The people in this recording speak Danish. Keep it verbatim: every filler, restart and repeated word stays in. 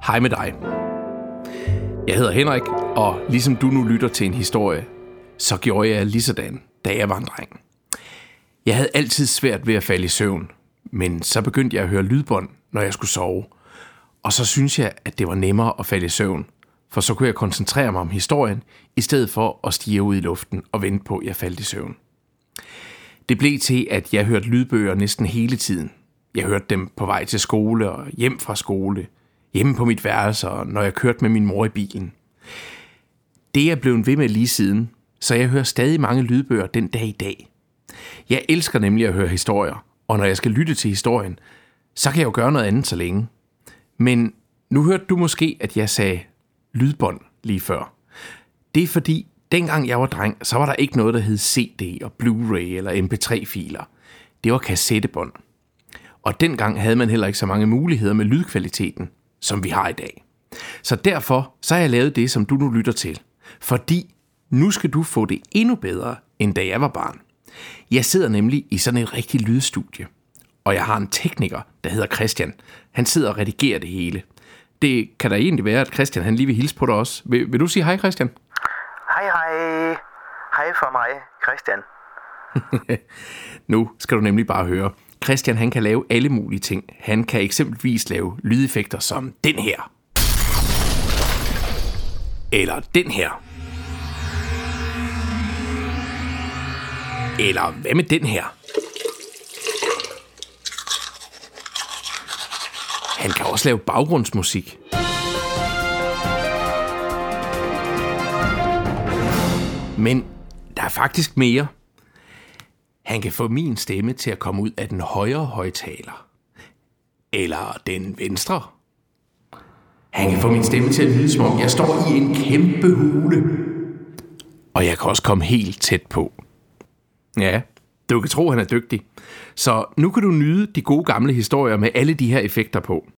Hej med dig. Jeg hedder Henrik, og ligesom du nu lytter til en historie, så gjorde jeg lige sådan, da jeg var en dreng. Jeg havde altid svært ved at falde i søvn, men så begyndte jeg at høre lydbånd, når jeg skulle sove. Og så synes jeg, at det var nemmere at falde i søvn, for så kunne jeg koncentrere mig om historien, i stedet for at stirre ud i luften og vente på, at jeg faldt i søvn. Det blev til, at jeg hørte lydbøger næsten hele tiden. Jeg hørte dem på vej til skole og hjem fra skole, hjemme på mit værelse og når jeg kørte med min mor i bilen. Det er blevet ved med lige siden, så jeg hører stadig mange lydbøger den dag i dag. Jeg elsker nemlig at høre historier, og når jeg skal lytte til historien, så kan jeg jo gøre noget andet så længe. Men nu hørte du måske, at jeg sagde lydbånd lige før. Det er fordi, dengang jeg var dreng, så var der ikke noget, der hed C D og Blu-ray eller M P tre-filer. Det var kassettebånd. Og dengang havde man heller ikke så mange muligheder med lydkvaliteten, som vi har i dag. Så derfor så har jeg lavet det, som du nu lytter til. Fordi nu skal du få det endnu bedre, end da jeg var barn. Jeg sidder nemlig i sådan et rigtigt lydstudie. Og jeg har en tekniker, der hedder Christian. Han sidder og redigerer det hele. Det kan da egentlig være, at Christian han lige vil hilse på dig også. Vil, vil du sige hej, Christian? Hej, hej. Hej for mig, Christian. Nu skal du nemlig bare høre. Christian han kan lave alle mulige ting. Han kan eksempelvis lave lydeffekter som den her. Eller den her. Eller hvad med den her? Han kan også lave baggrundsmusik. Men der er faktisk mere. Han kan få min stemme til at komme ud af den højre højttaler. Eller den venstre. Han kan få min stemme til at lyde som om jeg står i en kæmpe hule. Og jeg kan også komme helt tæt på. Ja, du kan tro, han er dygtig. Så nu kan du nyde de gode gamle historier med alle de her effekter på.